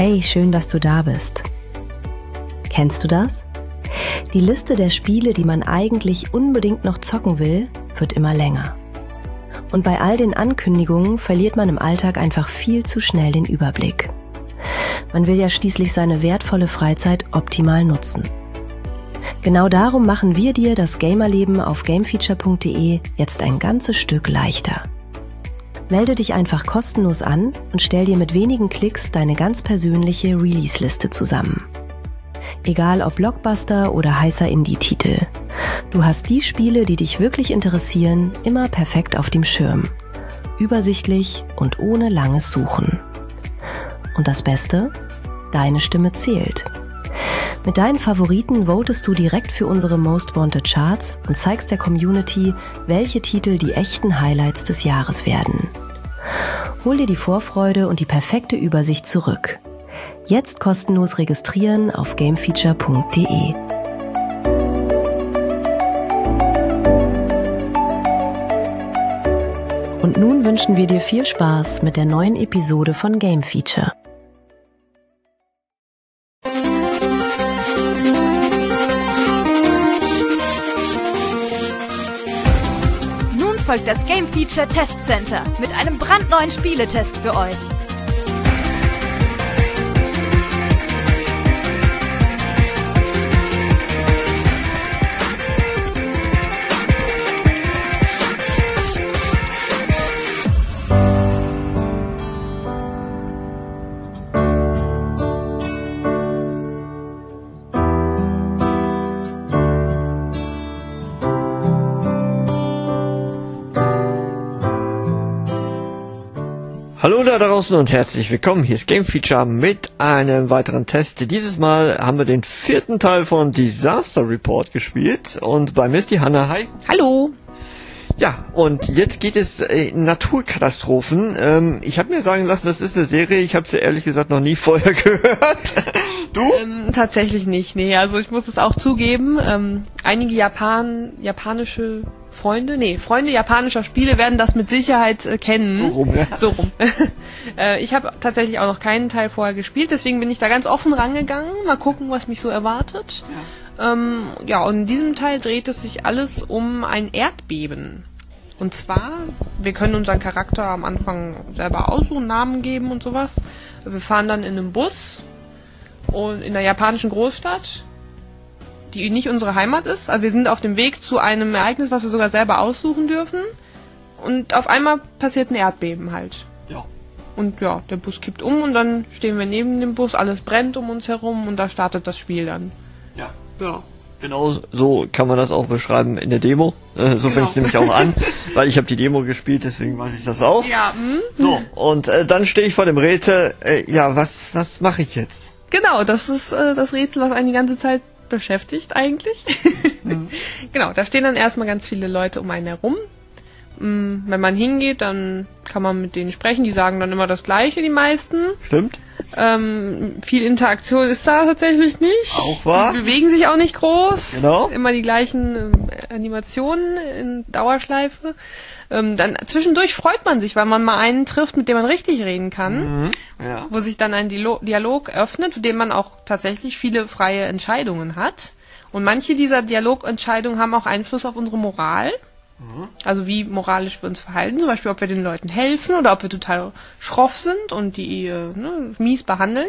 Hey, schön, dass du da bist. Kennst du das? Die Liste der Spiele, die man eigentlich unbedingt noch zocken will, wird immer länger. Und bei all den Ankündigungen verliert man im Alltag einfach viel zu schnell den Überblick. Man will ja schließlich seine wertvolle Freizeit optimal nutzen. Genau darum machen wir dir das Gamerleben auf gamefeature.de jetzt ein ganzes Stück leichter. Melde dich einfach kostenlos an und stell dir mit wenigen Klicks deine ganz persönliche Release-Liste zusammen. Egal ob Blockbuster oder heißer Indie-Titel. Du hast die Spiele, die dich wirklich interessieren, immer perfekt auf dem Schirm. Übersichtlich und ohne langes Suchen. Und das Beste? Deine Stimme zählt. Mit deinen Favoriten votest du direkt für unsere Most Wanted Charts und zeigst der Community, welche Titel die echten Highlights des Jahres werden. Hol dir die Vorfreude und die perfekte Übersicht zurück. Jetzt kostenlos registrieren auf gamefeature.de. Und nun wünschen wir dir viel Spaß mit der neuen Episode von Game Feature. Folgt das Game Feature Test Center mit einem brandneuen Spieletest für euch. Hallo da draußen und herzlich willkommen. Hier ist Game Feature mit einem weiteren Test. Dieses Mal haben wir den 4. Teil von Disaster Report gespielt und bei mir ist die Hanna. Hi. Hallo. Ja, und jetzt geht es in Naturkatastrophen. Ich habe mir sagen lassen, das ist eine Serie, ich habe sie ehrlich gesagt noch nie vorher gehört. Du? Tatsächlich nicht, nee. Also ich muss es auch zugeben, einige japanische Freunde japanischer Spiele werden das mit Sicherheit kennen. So rum, ja. So rum. Ich habe tatsächlich auch noch keinen Teil vorher gespielt, deswegen bin ich da ganz offen rangegangen. Mal gucken, was mich so erwartet. Ja, und in diesem Teil dreht es sich alles um ein Erdbeben. Und zwar, wir können unseren Charakter am Anfang selber aussuchen, Namen geben und sowas. Wir fahren dann in einem Bus und in einer japanischen Großstadt, die nicht unsere Heimat ist. Also wir sind auf dem Weg zu einem Ereignis, was wir sogar selber aussuchen dürfen. Und auf einmal passiert ein Erdbeben halt. Ja. Und ja, der Bus kippt um und dann stehen wir neben dem Bus, alles brennt um uns herum und da startet das Spiel dann. Ja. Ja. Genau so kann man das auch beschreiben in der Demo. So fängt es nämlich auch an, weil ich habe die Demo gespielt, deswegen weiß ich das auch. Ja. So, und dann stehe ich vor dem Rätsel, was mache ich jetzt? Genau, das ist das Rätsel, was einen die ganze Zeit beschäftigt eigentlich. Genau, da stehen dann erstmal ganz viele Leute um einen herum. Wenn man hingeht, dann kann man mit denen sprechen, die sagen dann immer das Gleiche, die meisten. Stimmt. Viel Interaktion ist da tatsächlich nicht. Auch wahr. Die bewegen sich auch nicht groß. Genau. Immer die gleichen Animationen in Dauerschleife. Dann zwischendurch freut man sich, weil man mal einen trifft, mit dem man richtig reden kann. Mhm. Ja. Wo sich dann ein Dialog öffnet, für den man auch tatsächlich viele freie Entscheidungen hat. Und manche dieser Dialogentscheidungen haben auch Einfluss auf unsere Moral. Also wie moralisch wir uns verhalten, zum Beispiel ob wir den Leuten helfen oder ob wir total schroff sind und die mies behandeln.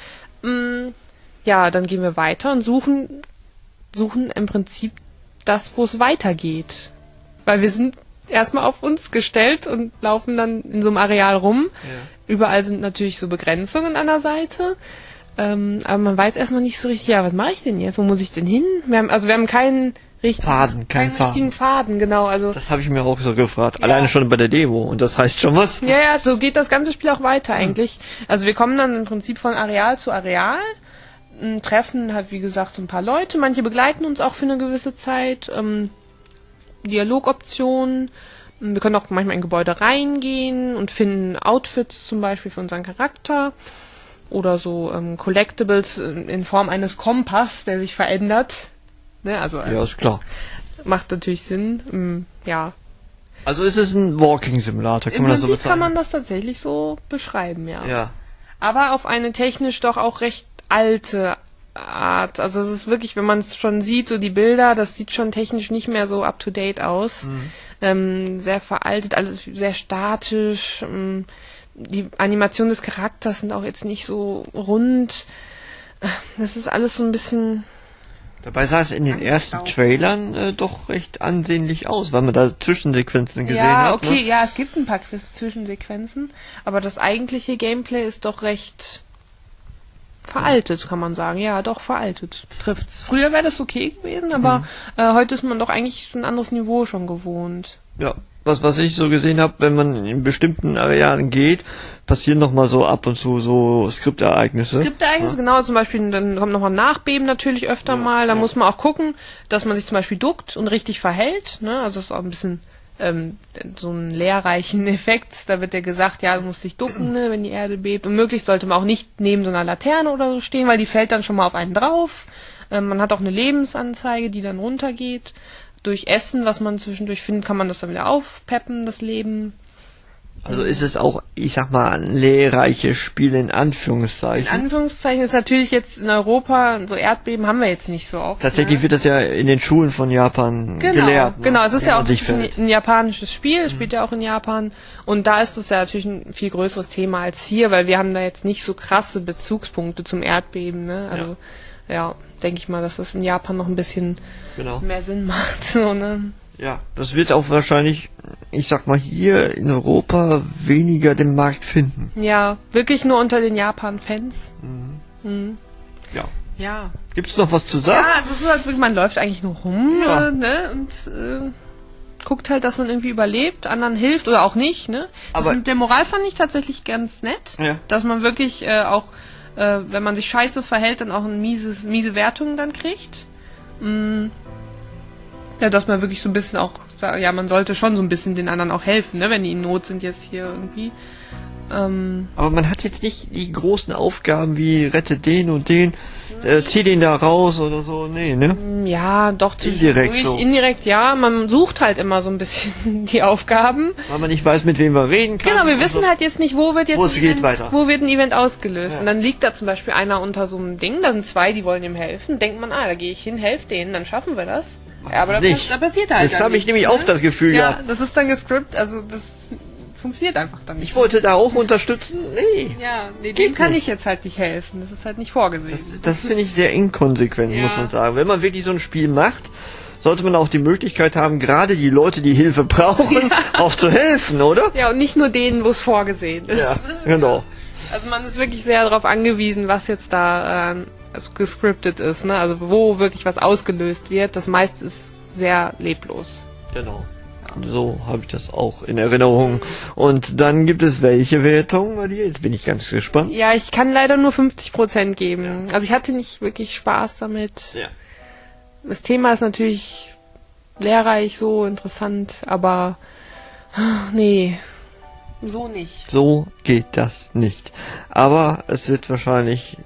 Ja, dann gehen wir weiter und suchen im Prinzip das, wo es weitergeht. Weil wir sind erstmal auf uns gestellt und laufen dann in so einem Areal rum. Ja. Überall sind natürlich so Begrenzungen an der Seite. Aber man weiß erstmal nicht so richtig, was mache ich denn jetzt? Wo muss ich denn hin? Wir haben keinen richtigen Faden, genau. Also das habe ich mir auch so gefragt. Ja. Alleine schon bei der Demo. Und das heißt schon was? Ja, so geht das ganze Spiel auch weiter eigentlich. Also wir kommen dann im Prinzip von Areal zu Areal, treffen halt wie gesagt so ein paar Leute. Manche begleiten uns auch für eine gewisse Zeit. Dialogoptionen. Wir können auch manchmal in Gebäude reingehen und finden Outfits zum Beispiel für unseren Charakter. Oder so Collectibles in Form eines Kompass, der sich verändert. Ne, also, ja, ist klar. Macht natürlich Sinn. Ja. Also ist es ein Walking Simulator, kann man das so bezeichnen? Im Prinzip kann man das tatsächlich so beschreiben, ja. Ja. aber auf eine technisch doch auch recht alte Art. Also es ist wirklich, wenn man es schon sieht, so die Bilder, das sieht schon technisch nicht mehr so up-to-date aus. Sehr veraltet, alles sehr statisch. Die Animationen des Charakters sind auch jetzt nicht so rund. Das ist alles so ein bisschen... Dabei sah es in den ersten Trailern doch recht ansehnlich aus, weil man da Zwischensequenzen gesehen hat. Ja, okay, ne? Ja, es gibt ein paar Zwischensequenzen, aber das eigentliche Gameplay ist doch recht veraltet, kann man sagen. Ja, doch, veraltet. Trifft's. Früher wäre das okay gewesen, aber heute ist man doch eigentlich ein anderes Niveau schon gewohnt. Ja, was ich so gesehen habe, wenn man in bestimmten Arealen geht, passieren noch mal so ab und zu so Skriptereignisse. Skriptereignisse, genau, zum Beispiel, dann kommt noch mal ein Nachbeben natürlich öfter mal, da muss man auch gucken, dass man sich zum Beispiel duckt und richtig verhält, ne, also das ist auch ein bisschen so einen lehrreichen Effekt, da wird ja gesagt, ja, du musst dich ducken, ne, wenn die Erde bebt, und möglichst sollte man auch nicht neben so einer Laterne oder so stehen, weil die fällt dann schon mal auf einen drauf, man hat auch eine Lebensanzeige, die dann runtergeht. Durch Essen, was man zwischendurch findet, kann man das dann wieder aufpeppen, das Leben. Also ist es auch, ich sag mal, ein lehrreiches Spiel in Anführungszeichen. In Anführungszeichen ist natürlich jetzt in Europa, so Erdbeben haben wir jetzt nicht so oft. Tatsächlich wird das ja in den Schulen von Japan gelehrt. Ne? Genau, es ist ja auch ein japanisches Spiel, spielt ja auch in Japan. Und da ist es ja natürlich ein viel größeres Thema als hier, weil wir haben da jetzt nicht so krasse Bezugspunkte zum Erdbeben. Ne? Also ja, denke ich mal, dass das in Japan noch ein bisschen mehr Sinn macht. So, ne? Ja, das wird auch wahrscheinlich, ich sag mal, hier in Europa weniger den Markt finden. Ja, wirklich nur unter den Japan-Fans. Ja. Gibt's noch was zu sagen? Ja, also es ist halt wirklich, man läuft eigentlich nur rum ne? Und guckt halt, dass man irgendwie überlebt, anderen hilft oder auch nicht. Ne? Das mit der Moral fand ich tatsächlich ganz nett, dass man wirklich auch wenn man sich scheiße verhält, dann auch eine miese Wertung dann kriegt. Ja, dass man wirklich so ein bisschen auch, ja, man sollte schon so ein bisschen den anderen auch helfen, ne, wenn die in Not sind jetzt hier irgendwie. Aber man hat jetzt nicht die großen Aufgaben wie rette den und den, zieh den da raus oder so, nee, ne? Ja, doch indirekt so. Indirekt, ja. Man sucht halt immer so ein bisschen die Aufgaben. Weil man nicht weiß, mit wem man reden kann. Genau, wir wissen halt jetzt nicht, wo wird ein Event ausgelöst. Ja. Und dann liegt da zum Beispiel einer unter so einem Ding, da sind zwei, die wollen ihm helfen. Denkt man, da gehe ich hin, helfe denen, dann schaffen wir das. Ja, aber da passiert halt das habe ich nämlich auch das Gefühl gehabt. Ja, das ist dann gescriptet, also das funktioniert einfach dann nicht. Ich wollte da auch unterstützen, dem kann ich jetzt halt nicht helfen, das ist halt nicht vorgesehen. Das finde ich sehr inkonsequent, muss man sagen. Wenn man wirklich so ein Spiel macht, sollte man auch die Möglichkeit haben, gerade die Leute, die Hilfe brauchen, auch zu helfen, oder? Ja, und nicht nur denen, wo es vorgesehen ist. Ja, genau. Also man ist wirklich sehr darauf angewiesen, was jetzt da gescriptet ist, ne? Also wo wirklich was ausgelöst wird. Das meiste ist sehr leblos. Genau. So habe ich das auch in Erinnerung. Und dann gibt es welche Wertung bei dir? Jetzt bin ich ganz gespannt. Ja, ich kann leider nur 50% geben. Ja. Also ich hatte nicht wirklich Spaß damit. Ja. Das Thema ist natürlich lehrreich, so interessant, aber nee, so nicht. So geht das nicht. Aber es wird wahrscheinlich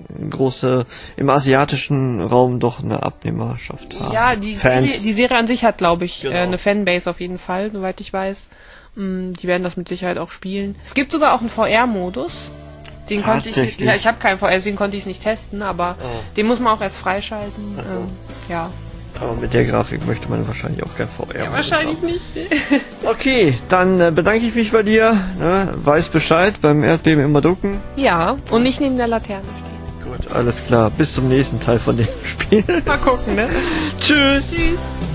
im asiatischen Raum doch eine Abnehmerschaft haben. Ja, die Serie an sich hat, glaube ich, eine Fanbase auf jeden Fall, soweit ich weiß. Die werden das mit Sicherheit auch spielen. Es gibt sogar auch einen VR-Modus. Den konnte ich, ich habe keinen VR, deswegen konnte ich es nicht testen, aber den muss man auch erst freischalten. Ja. Aber mit der Grafik möchte man wahrscheinlich auch kein VR. Ja, wahrscheinlich nicht. Okay, dann bedanke ich mich bei dir. Ne? Weiß Bescheid, beim Erdbeben immer ducken. Ja, und nicht neben der Laterne stehen. Gut, alles klar. Bis zum nächsten Teil von dem Spiel. Mal gucken, ne? Tschüss. Tschüss.